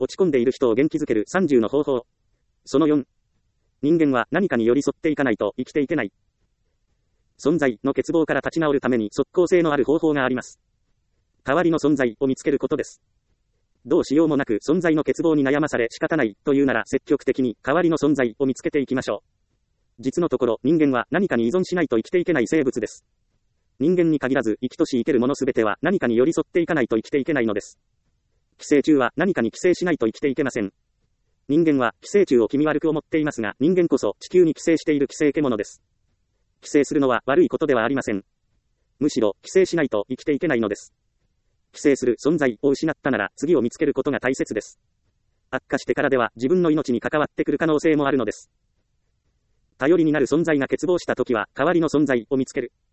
落ち込んでいる人を元気づける30の方法。その4。人間は何かに寄り添っていかないと生きていけない。存在の欠乏から立ち直るために即効性のある方法があります。代わりの存在を見つけることです。どうしようもなく存在の欠乏に悩まされ仕方ないというなら積極的に代わりの存在を見つけていきましょう。実のところ人間は何かに依存しないと生きていけない生物です。人間に限らず生きとし生けるものすべては何かに寄り添っていかないと生きていけないのです。寄生虫は何かに寄生しないと生きていけません。人間は寄生虫を気味悪く思っていますが、人間こそ地球に寄生している寄生獣です。寄生するのは悪いことではありません。むしろ寄生しないと生きていけないのです。寄生する存在を失ったなら次を見つけることが大切です。悪化してからでは自分の命に関わってくる可能性もあるのです。頼りになる存在が欠乏したときは代わりの存在を見つける。